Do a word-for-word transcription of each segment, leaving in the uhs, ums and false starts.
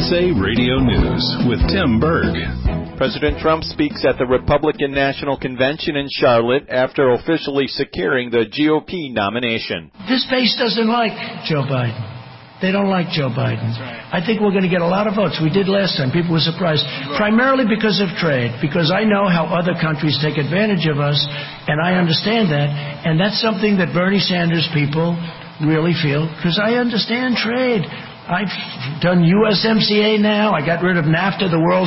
S A Radio News with Tim Berg. President Trump speaks at the Republican National Convention in Charlotte after officially securing the G O P nomination. This base doesn't like Joe Biden. They don't like Joe Biden. I think we're going to get a lot of votes. We did last time. People were surprised. Primarily because of trade, because I know how other countries take advantage of us, and I understand that. And that's something that Bernie Sanders people really feel, because I understand trade. I've done U S M C A now. I got rid of NAFTA, the world's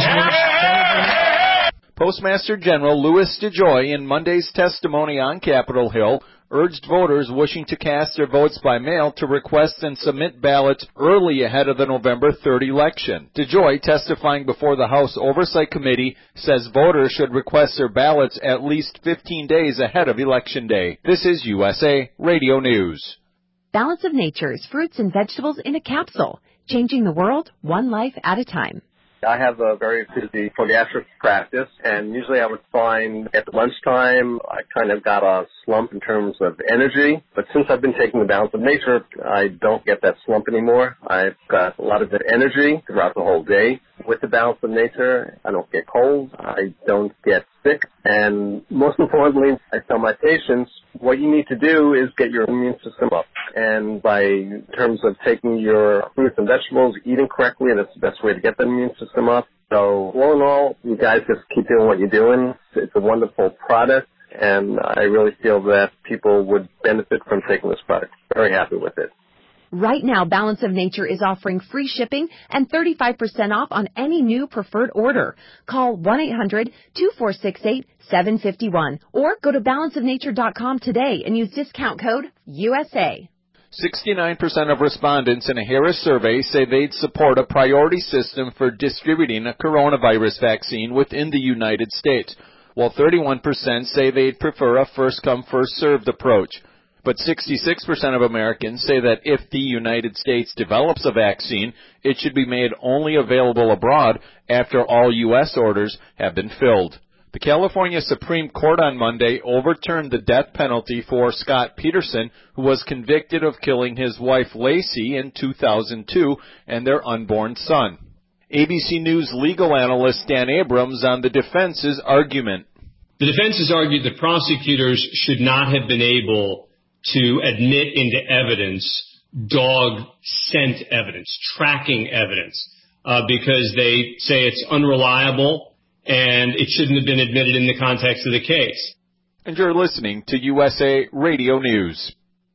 worst. Postmaster General Louis DeJoy, in Monday's testimony on Capitol Hill, urged voters wishing to cast their votes by mail to request and submit ballots early ahead of the November third election. DeJoy, testifying before the House Oversight Committee, says voters should request their ballots at least fifteen days ahead of Election Day. This is U S A Radio News. Balance of Nature's fruits and vegetables in a capsule, changing the world one life at a time. I have a very busy podiatric practice, and usually I would find at lunchtime I kind of got a slump in terms of energy. But since I've been taking the Balance of Nature, I don't get that slump anymore. I've got a lot of good energy throughout the whole day. With the Balance of Nature, I don't get cold, I don't get sick, and most importantly, I tell my patients, what you need to do is get your immune system up. And by in terms of taking your fruits and vegetables, eating correctly, that's the best way to get the immune system up. So all in all, you guys just keep doing what you're doing. It's a wonderful product, and I really feel that people would benefit from taking this product. Very happy with it. Right now, Balance of Nature is offering free shipping and thirty-five percent off on any new preferred order. Call one eight hundred two four six eight seven five one or go to balance of nature dot com today and use discount code U S A. sixty-nine percent of respondents in a Harris survey say they'd support a priority system for distributing a coronavirus vaccine within the United States, while thirty-one percent say they'd prefer a first-come, first-served approach. But sixty-six percent of Americans say that if the United States develops a vaccine, it should be made only available abroad after all U S orders have been filled. The California Supreme Court on Monday overturned the death penalty for Scott Peterson, who was convicted of killing his wife Lacey in two thousand two and their unborn son. A B C News legal analyst Dan Abrams on the defense's argument. The defense has argued that prosecutors should not have been able to admit into evidence dog scent evidence, tracking evidence, uh, because they say it's unreliable and it shouldn't have been admitted in the context of the case. And you're listening to U S A Radio News.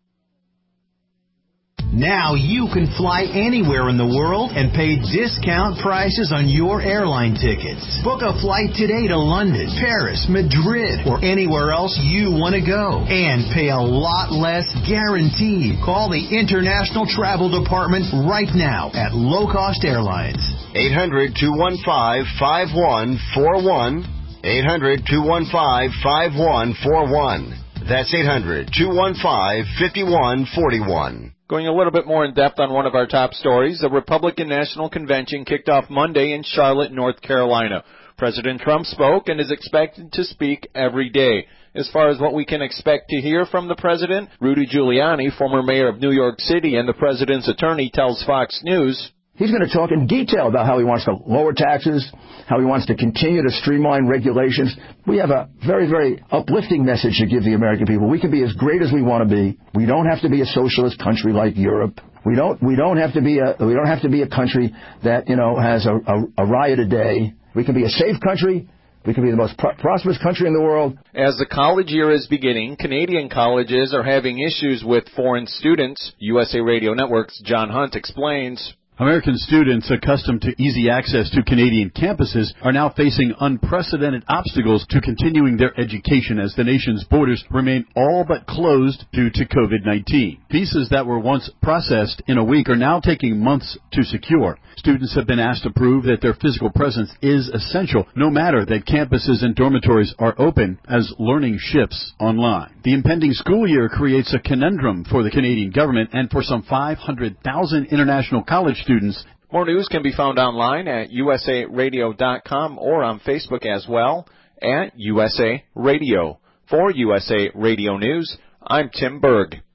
Now you can fly anywhere in the world and pay discount prices on your airline tickets. Book a flight today to London, Paris, Madrid, or anywhere else you want to go. And pay a lot less guaranteed. Call the International Travel Department right now at Low Cost Airlines. eight hundred two one five five one four one. eight hundred two one five five one four one. That's eight hundred two one five five one four one. Going a little bit more in depth on one of our top stories, the Republican National Convention kicked off Monday in Charlotte, North Carolina. President Trump spoke and is expected to speak every day. As far as what we can expect to hear from the president, Rudy Giuliani, former mayor of New York City and the president's attorney, tells Fox News, he's going to talk in detail about how he wants to lower taxes, how he wants to continue to streamline regulations. We have a very, very uplifting message to give the American people. We can be as great as we want to be. We don't have to be a socialist country like Europe. We don't. We don't have to be a. We don't have to be a country that you know has a, a, a riot a day. We can be a safe country. We can be the most pro- prosperous country in the world. As the college year is beginning, Canadian colleges are having issues with foreign students. U S A Radio Network's John Hunt explains. American students accustomed to easy access to Canadian campuses are now facing unprecedented obstacles to continuing their education as the nation's borders remain all but closed due to COVID nineteen. Visas that were once processed in a week are now taking months to secure. Students have been asked to prove that their physical presence is essential, no matter that campuses and dormitories are open as learning shifts online. The impending school year creates a conundrum for the Canadian government and for some five hundred thousand international college students. More news can be found online at U S A radio dot com or on Facebook as well at U S A Radio. For U S A Radio News, I'm Tim Berg.